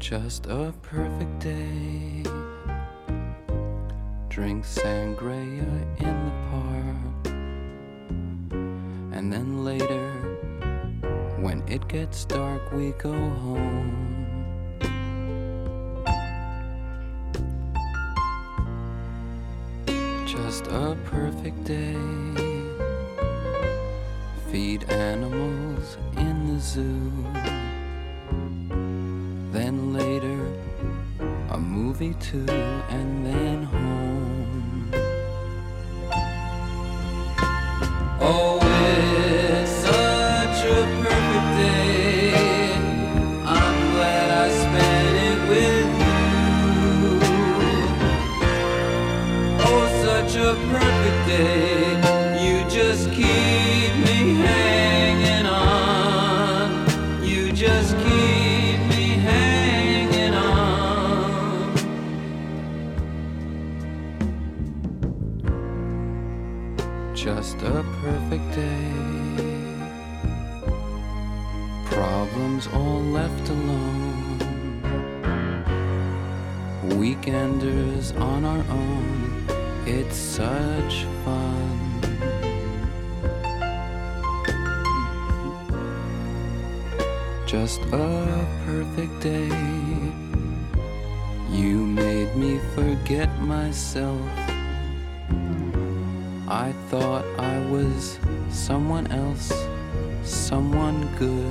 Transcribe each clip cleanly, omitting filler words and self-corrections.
Just a perfect day. Drink sangria in the park. And then later, when it gets dark, we go home. Just a perfect day. Feed animals in the zoo. Then later, a movie too, and then home. Oh, it's such a perfect day. I'm glad I spent it with you. Oh, such a perfect day. You just keep me hanging on. You just keep me hanging on. Just a perfect day. Problems all left alone. Weekenders on our own. It's such fun. Just a perfect day. You made me forget myself. I thought I was someone else, someone good.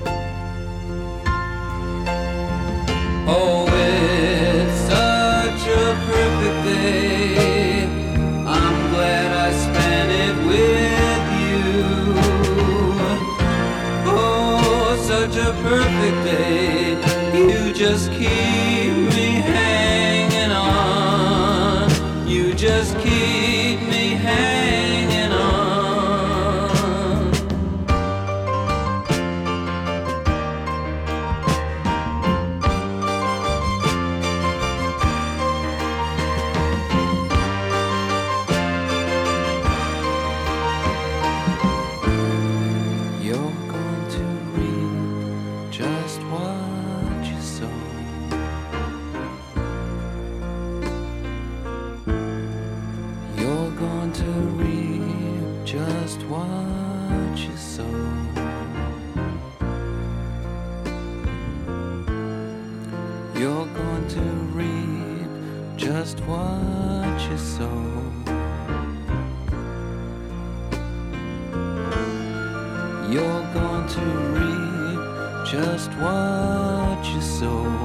Oh, it's such a perfect day. I'm glad I spent it with you. Oh, such a perfect day. You just keep me hanging on. You just keep me hanging on. You're going to reap just what you sow. You're going to reap just what you sow. You're going to reap just what you sow. You're going to reap just what you sow.